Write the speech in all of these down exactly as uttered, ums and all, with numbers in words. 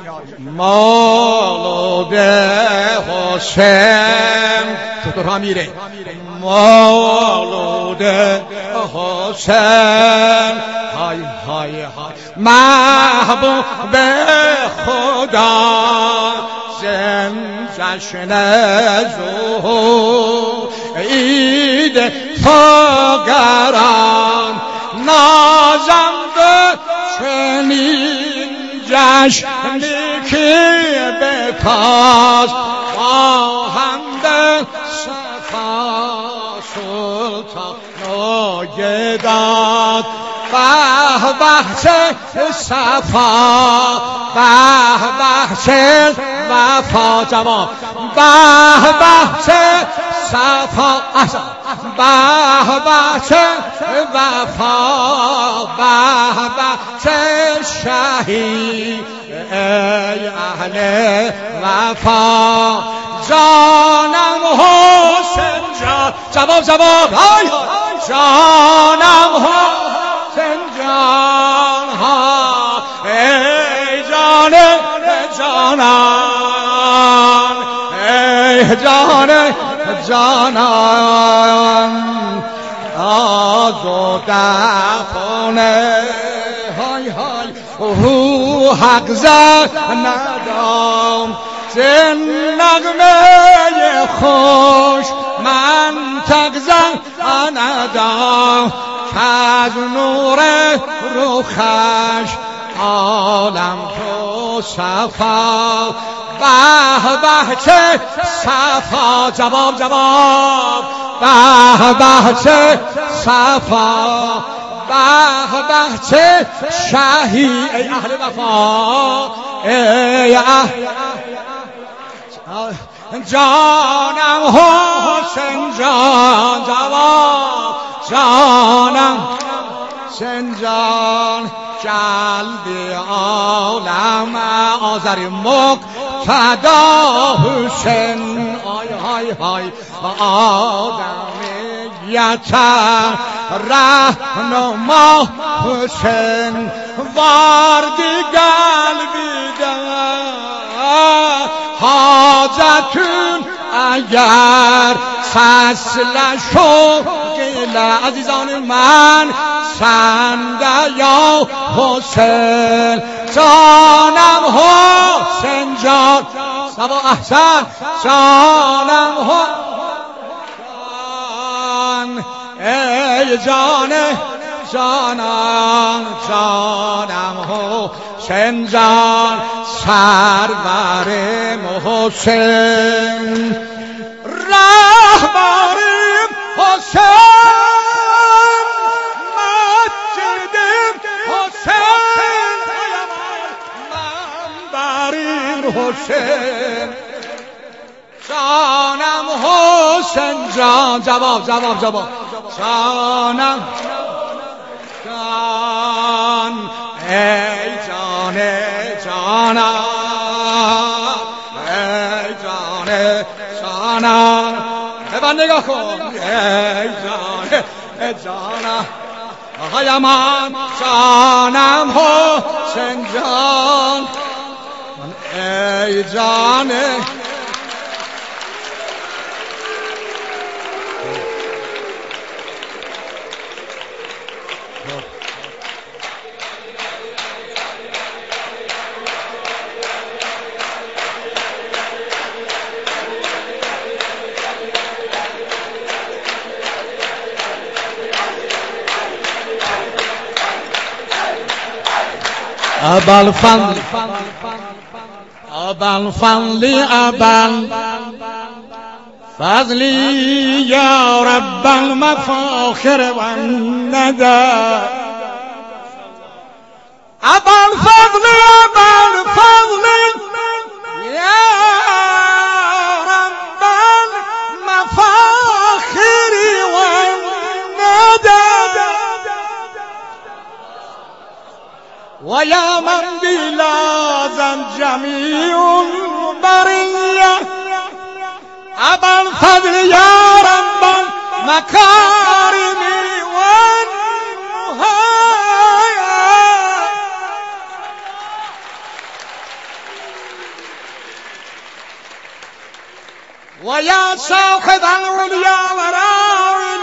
مولود حسین چطور ها میره مولود حسین های های های محبوب خدا زن جشن ظهور عید فقران نازنده چنین جشنی که بکاز خواهند صفا سلطان ناگداد به به چه صفا به به چه وفا جواب به به چه صفا به به چه وفا به به چه شهید ای اهل وفا جانم حسین جان جواب جواب های جانم حسین جان ها ای جان جانان ای جان جانان آزاده های های او حق زد ندام زن نغمه خوش من تگزن ندام که از نور روخش عالم تو صفا به به چه صفا جواب جواب به به چه صفا به به چه شهید ای اهل وفا ای اهل جانم حسین جان جواب جانم حسین جان جلد عالم آذری مقتدا حسین آی های های آدمیتم رهنما حسین واردی قلبی ده حاجتون اگر فصل شوقل عزیزان من سنده یا حسین جانم حسین جان سبا احسن جانم حسین ای جان جانم جانم حسین جان سرور محسن رهبریم حسین مسجدیم حسین منبریم حسین جانم حسین جان جواب جواب جواب جانم جان ای جان جانم ای جان جانم ببن نگاه کن ای جان جانم آقای من جانم حسین جان ای جان أبا الفضل أبا الفضل أبا فضلي يا رب المفاخر والندى أبا الفضل أبا الفضل يا رب المفاخر والندى ويا من بلازا جميع البرية أبا الفضل يا رب المكارم والنهايا ويا صاحب العليا وراء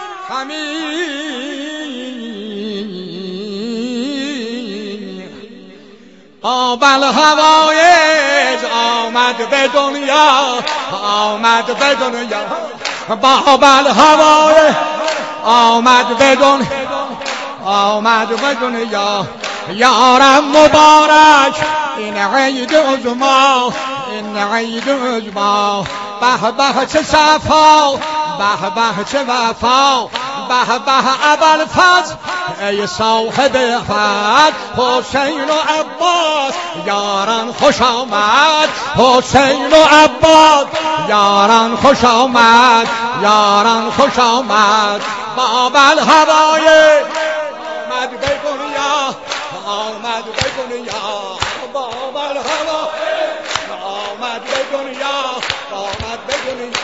الحميد قابل هوایج آمد به دنیا آمد به دنیا قابل هوایج آمد به دنیا آمد به دنیا یارم مبارک این عید عظما این عید عظما به به چه صفا به به چه وفا به به ابوالفضل ای صاحب فضل حسین و عباس یاران خوش آمد حسین و عباس یاران خوش آمد یاران خوش آمد باب الهوای آمد به دنیا آمد به دنیا باب الهوای آمد به دنیا آمد به دنیا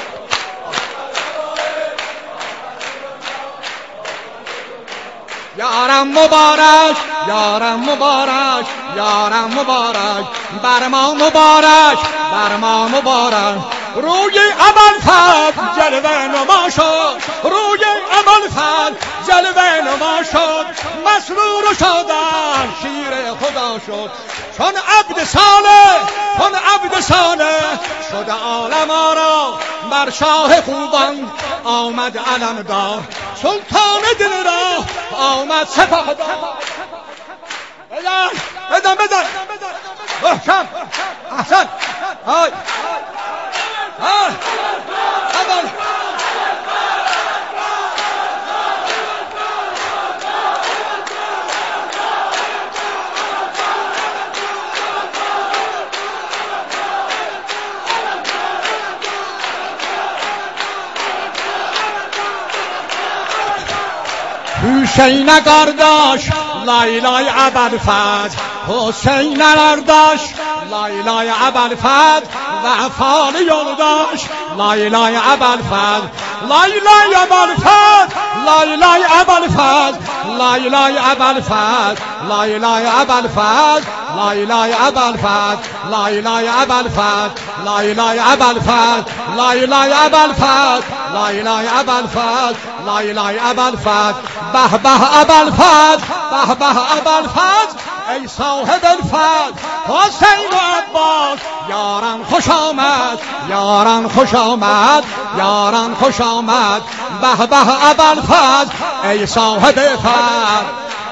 یارم مبارک یارم مبارک یارم مبارک بر ما مبارک بر ما مبارک روی ابوالفضل جلوه نما شد روی ابوالفضل جلوه نما شد مسرور شدن شیر خدا شد چون عبد صالح چون عبد صالح شد عالم آرا بر شاه خوبان آمد علمدار سلطان دل را آمد سپهدار بزن بزن بزن محکم احسن های های اول حسین اگر داشت لایلای ابوالفضل حسین اگر داشت لایلای ابوالفضل وفا یول داشت لایلای ابوالفضل لایلای ابوالفضل لایلای ابوالفضل لایلای ابوالفضل لایلای ابوالفضل لایلای ابوالفضل لایلای ابوالفضل لایلای ابوالفضل لایلای ابوالفضل لایلای ابوالفضل لایلای ابوالفضل به به ابوالفضل به به ابوالفضل ای صاحب الفضل حسین و عباس یاران خوش آمد یاران خوش آمد یاران خوش آمد به به ابوالفضل ای صاحب فضل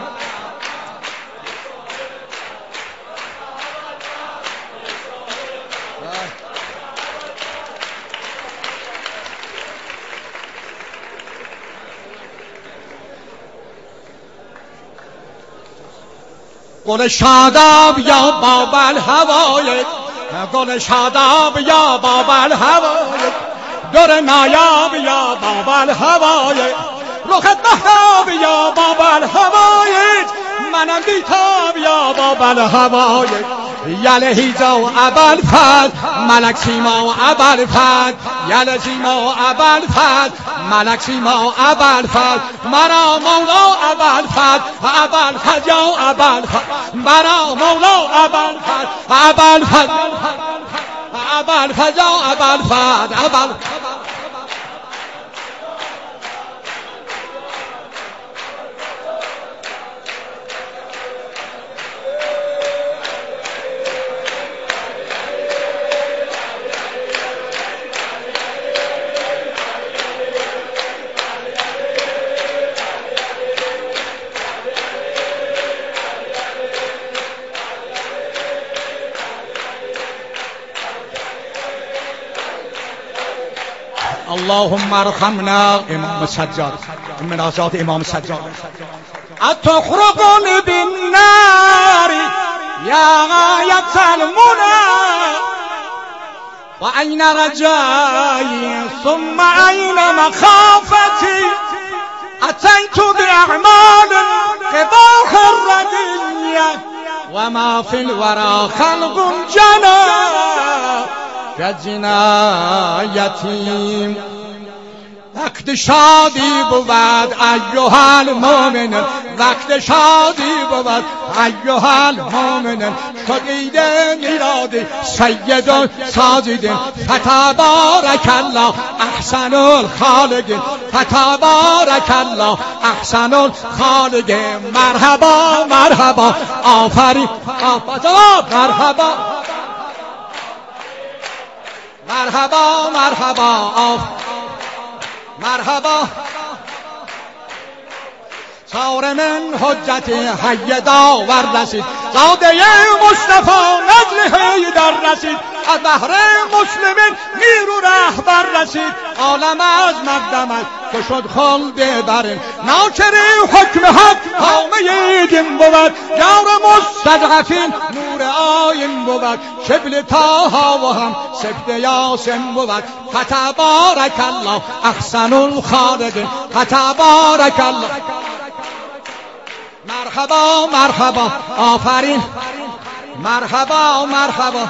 گل شاداب یا باب الهوای گل شاداب یا باب الهوای در نایاب یا باب الهوای رخت مهتاب یا باب الهوای منم بیتاب یا باب الهوای یلهیزا و ابوالفضل ملک سیما و ابوالفضل یل سیما و ابوالفضل ملک سیما و ابوالفضل مرا مولا ابوالفضل ابوالفضل یا ابوالفضل مرا مولا ابوالفضل ابوالفضل ابوالفضل یا ابوالفضل ابوالفضل اللهم ارحمنا امام سجاد مناجات امام سجاد اتخرقني بالنار يا غاية المنى وأين رجائي ثم أين مخافتي أتيت بأعمال قباح الردية وما في الورى خلق جنى كجنايتي وقت شادی بود ایها المؤمنون، وقت شادی بود ایها المؤمنون، شدید میلاد سید ساجدین، فتبارک الله احسن الخالقین، فتبارک الله احسن الخالقین. مرحبا مرحبا آفرین، مرحبا مرحبا مرحبا آف مرحبا. سار من حجت حی داور رسید، زاده مصطفی نجل حیدر رسید، از بحر مسلمین نیرو رهبر رسید، عالم از مقدمش که شد خلد برین، ناچری حکم حق حامه دین بود، یار مستضعفین نور آیین بود، شبل طه و هم سبط یاسین بود. فتبارک الله احسن الخالقین، فتبارک الله. مرحبا مرحبا آفرین، مرحبا مرحبا.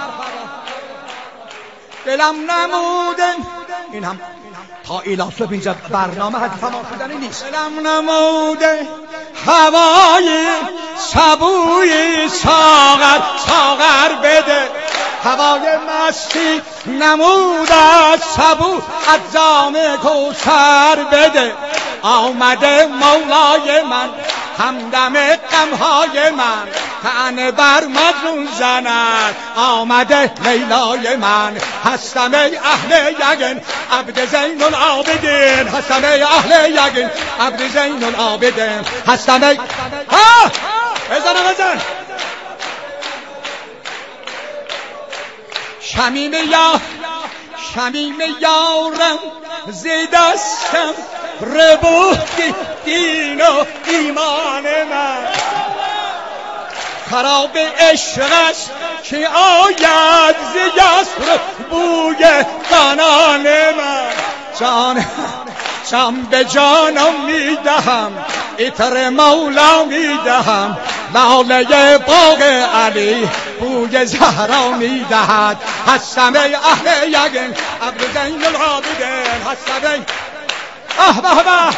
دلم نموده، این هم تا ایلاسو اینجا برنامه حد تمام شدنی نیست. دلم نموده هوای سبوی ساغر، ساغر بده، هوای مستی نموده سبو از جام کوثر بده. آمده مولای من همدم غمهای من، طعنه بر مجنون زند، آمده لیلای من. هستم ای اهل یقین عبد زین العابدین، هستم ای اهل یقین عبد زین العابدین، هستم ای ها بزن بزن. شمیم یا شمیم یارم زیدستم، ربوتی دین و ایمان من، خراب عشقش که آید ز یسر بوی قنان من. جان جان به جانم میدهم، عطر مولا میدهم، لاله باغ علی بوی زهرا میدهد. هستم ای اهل یقین عبد زین العابدین، هستم ای اه به به.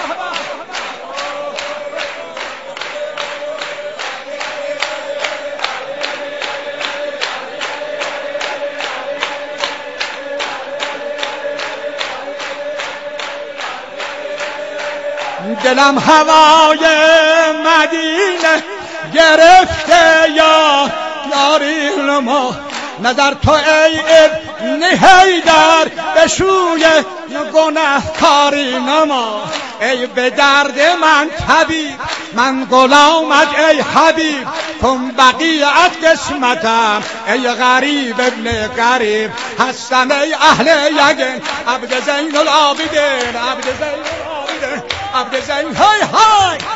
دلم هوای مدینه گرفته یا یاری ما، نظر تو ای ابن حیدر به شوی گنهکاری نما. ای به درد من طبیب من غلامت ای حبیب، کن بقیت قسمتم ای غریب ابن غریب. هستم ای اهل یقین عبد زین العابدین، عبد زین العابدین، عبد زین های های.